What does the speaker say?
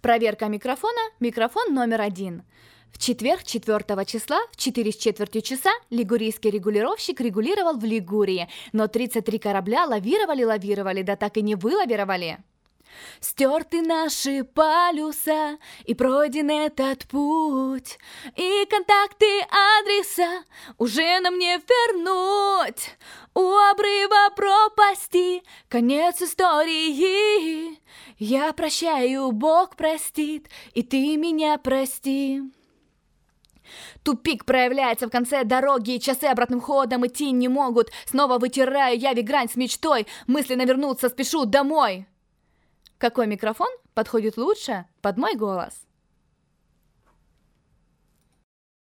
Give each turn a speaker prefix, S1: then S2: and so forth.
S1: Проверка микрофона. Микрофон номер 1. В четверг, 4 числа, в 4:15 часа лигурийский регулировщик регулировал в Лигурии, но 33 корабля лавировали, да так и не вылавировали. Стерты наши полюса, и пройден этот путь, и контакты адреса уже нам не вернуть. У обрыва пропасти конец истории. Я прощаю, Бог простит, и ты меня прости. Тупик проявляется в конце дороги, и часы обратным ходом идти не могут. Снова вытираю я грань с мечтой, мысленно вернуться спешу домой. Какой микрофон подходит лучше под мой голос?